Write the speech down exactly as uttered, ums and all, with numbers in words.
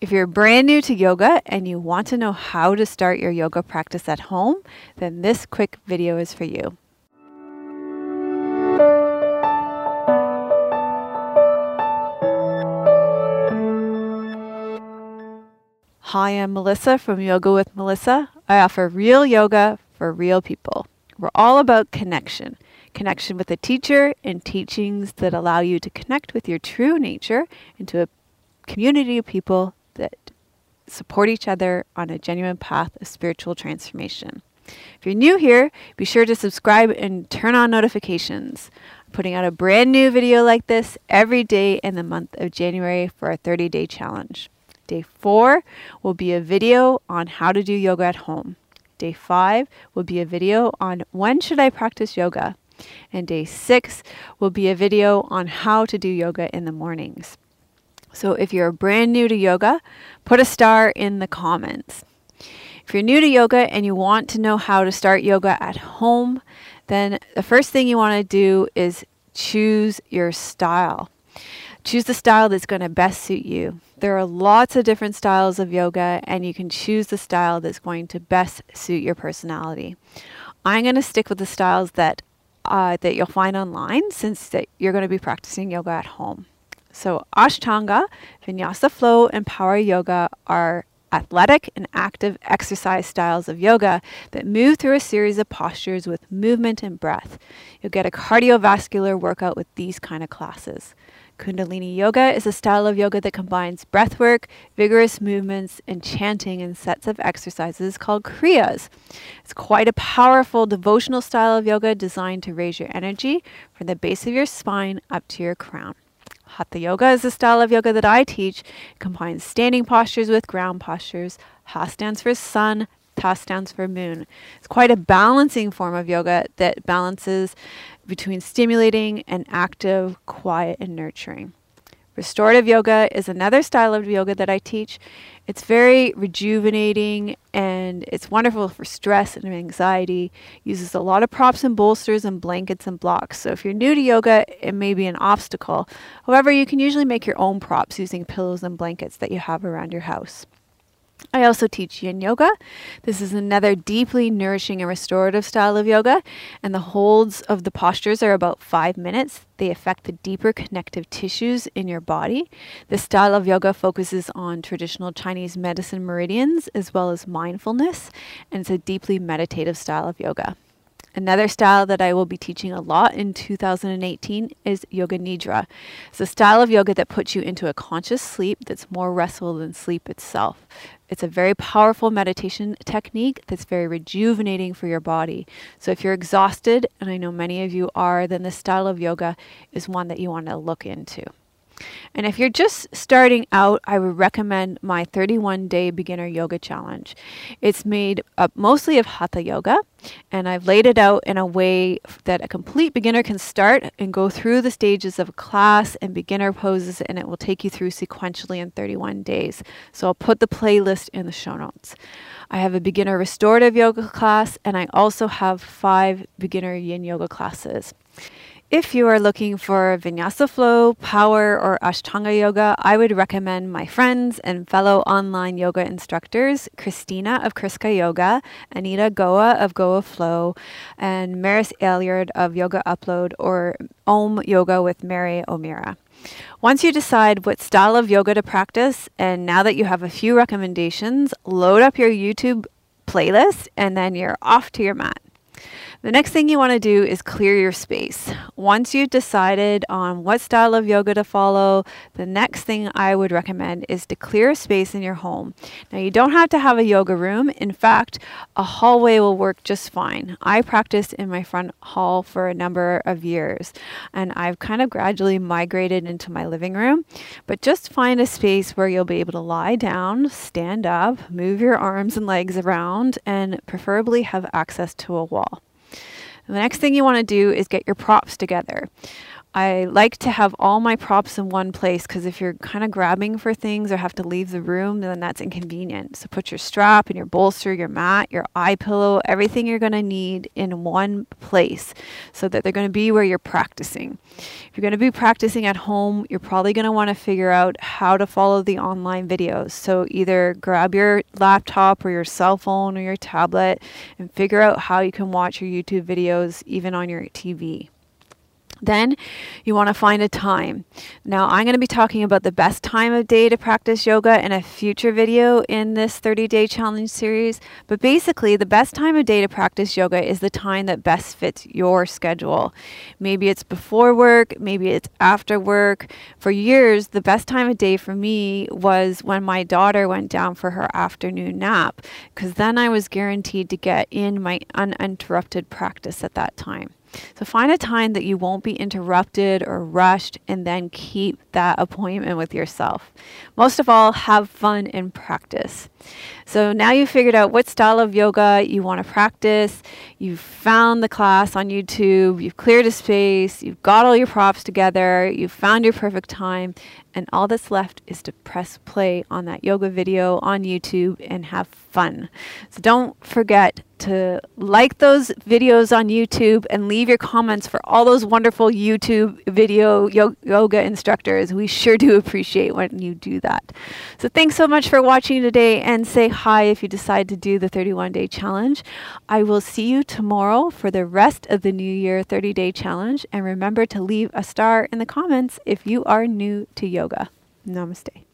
If you're brand new to yoga and you want to know how to start your yoga practice at home, then this quick video is for you. Hi, I'm Melissa from Yoga with Melissa. I offer real yoga for real people. We're all about connection. Connection with a teacher and teachings that allow you to connect with your true nature into a community of people that support each other on a genuine path of spiritual transformation. If you're new here, be sure to subscribe and turn on notifications. I'm putting out a brand new video like this every day in the month of January for our thirty-day challenge. Day four will be a video on how to do yoga at home. Day five will be a video on when should I practice yoga. And day six will be a video on how to do yoga in the mornings. So if you're brand new to yoga, put a star in the comments. If you're new to yoga and you want to know how to start yoga at home, then the first thing you want to do is choose your style. Choose the style that's going to best suit you. There are lots of different styles of yoga, and you can choose the style that's going to best suit your personality. I'm going to stick with the styles that uh, that you'll find online, since that you're going to be practicing yoga at home. So Ashtanga, Vinyasa Flow, and Power Yoga are athletic and active exercise styles of yoga that move through a series of postures with movement and breath. You'll get a cardiovascular workout with these kind of classes. Kundalini Yoga is a style of yoga that combines breath work, vigorous movements, and chanting in sets of exercises called Kriyas. It's quite a powerful devotional style of yoga designed to raise your energy from the base of your spine up to your crown. Hatha Yoga is a style of yoga that I teach. It combines standing postures with ground postures. Ha stands for sun, Ta stands for moon. It's quite a balancing form of yoga that balances between stimulating and active, quiet, and nurturing. Restorative yoga is another style of yoga that I teach. It's very rejuvenating and it's wonderful for stress and anxiety. Uses a lot of props and bolsters and blankets and blocks. So if you're new to yoga, it may be an obstacle. However, you can usually make your own props using pillows and blankets that you have around your house. I also teach Yin Yoga. This is another deeply nourishing and restorative style of yoga, and the holds of the postures are about five minutes. They affect the deeper connective tissues in your body. This style of yoga focuses on traditional Chinese medicine meridians as well as mindfulness, and it's a deeply meditative style of yoga. Another style that I will be teaching a lot in two thousand eighteen is Yoga Nidra. It's a style of yoga that puts you into a conscious sleep that's more restful than sleep itself. It's a very powerful meditation technique that's very rejuvenating for your body. So if you're exhausted, and I know many of you are, then this style of yoga is one that you want to look into. And if you're just starting out, I would recommend my thirty-one day beginner yoga challenge. It's made up mostly of hatha yoga, and I've laid it out in a way that a complete beginner can start and go through the stages of a class and beginner poses, and it will take you through sequentially in thirty-one days. So I'll put the playlist in the show notes. I have a beginner restorative yoga class, and I also have five beginner yin yoga classes. If you are looking for Vinyasa Flow, Power, or Ashtanga Yoga, I would recommend my friends and fellow online yoga instructors, Christina of Kriska Yoga, Anita Goa of Goa Flow, and Maris Ailyard of Yoga Upload, or Om Yoga with Mary O'Meara. Once you decide what style of yoga to practice, and now that you have a few recommendations, load up your YouTube playlist, and then you're off to your mat. The next thing you want to do is clear your space. Once you've decided on what style of yoga to follow, the next thing I would recommend is to clear a space in your home. Now, you don't have to have a yoga room. In fact, a hallway will work just fine. I practiced in my front hall for a number of years, and I've kind of gradually migrated into my living room. But just find a space where you'll be able to lie down, stand up, move your arms and legs around, and preferably have access to a wall. The next thing you want to do is get your props together. I like to have all my props in one place because if you're kind of grabbing for things or have to leave the room, then that's inconvenient. So put your strap and your bolster, your mat, your eye pillow, everything you're going to need in one place so that they're going to be where you're practicing. If you're going to be practicing at home, you're probably going to want to figure out how to follow the online videos. So either grab your laptop or your cell phone or your tablet and figure out how you can watch your YouTube videos even on your T V. Then you want to find a time. Now I'm going to be talking about the best time of day to practice yoga in a future video in this thirty day challenge series. But basically the best time of day to practice yoga is the time that best fits your schedule. Maybe it's before work, maybe it's after work. For years, the best time of day for me was when my daughter went down for her afternoon nap, because then I was guaranteed to get in my uninterrupted practice at that time. So find a time that you won't be interrupted or rushed, and then keep that appointment with yourself. Most of all, have fun in practice. So now you've figured out what style of yoga you want to practice. You've found the class on YouTube. You've cleared a space. You've got all your props together. You've found your perfect time. And all that's left is to press play on that yoga video on YouTube and have fun. So don't forget to like those videos on YouTube and leave your comments for all those wonderful YouTube video yo- yoga instructors. We sure do appreciate when you do that. So thanks so much for watching today, and say hi if you decide to do the thirty-one day challenge. I will see you tomorrow for the rest of the New Year thirty day challenge. And remember to leave a star in the comments if you are new to yoga. Namaste.